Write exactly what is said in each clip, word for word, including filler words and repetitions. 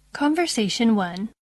Conversation one.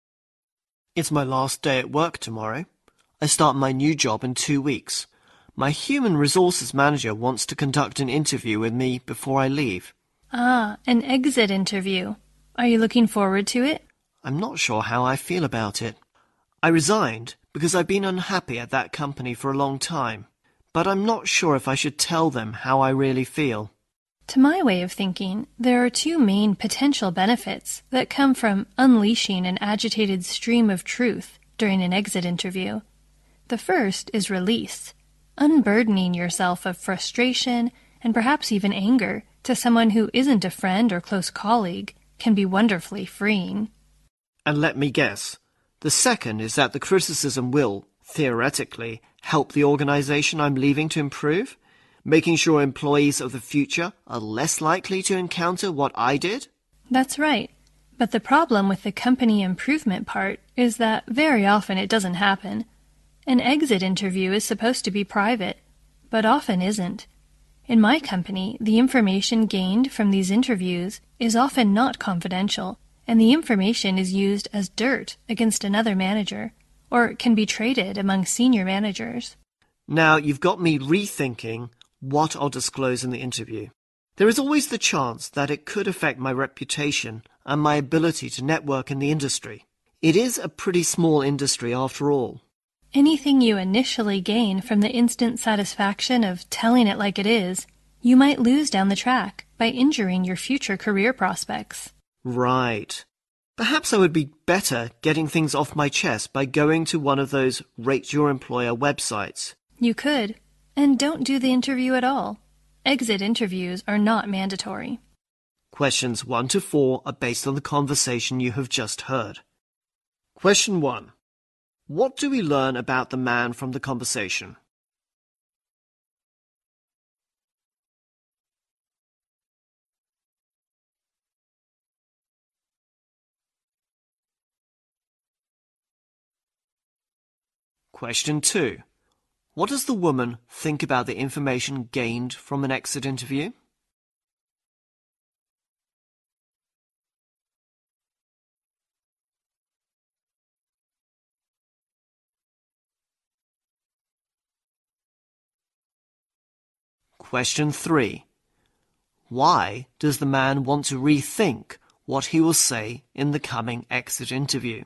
It's my last day at work tomorrow. I start my new job in two weeks. My human resources manager wants to conduct an interview with me before I leave. Ah, an exit interview. Are you looking forward to it? I'm not sure how I feel about it. I resigned because I've been unhappy at that company for a long time, but I'm not sure if I should tell them how I really feel. To my way of thinking, there are two main potential benefits that come from unleashing an agitated stream of truth during an exit interview. The first is release, unburdening yourself of frustration and perhaps even anger to someone who isn't a friend or close colleague can be wonderfully freeing. And let me guess, the second is that the criticism will, theoretically, help the organization I'm leaving to improve, making sure employees of the future are less likely to encounter what I did? That's right. But the problem with the company improvement part is that very often it doesn't happen. An exit interview is supposed to be private, but often isn't. In my company, the information gained from these interviews is often not confidential, and the information is used as dirt against another manager, or can be traded among senior managers. Now you've got me rethinking what I'll disclose in the interview. There is always the chance that it could affect my reputation and my ability to network in the industry. It is a pretty small industry after all. Anything you initially gain from the instant satisfaction of telling it like it is, you might lose down the track by injuring your future career prospects. Right. Perhaps I would be better getting things off my chest by going to one of those Rate Your Employer websites. You could. And don't do the interview at all. Exit interviews are not mandatory. Questions one to four are based on the conversation you have just heard. Question one. What do we learn about the man from the conversation? Question two. What does the woman think about the information gained from an exit interview? Question three. Why does the man want to rethink what he will say in the coming exit interview?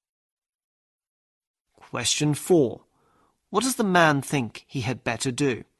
Question four. What does the man think he had better do?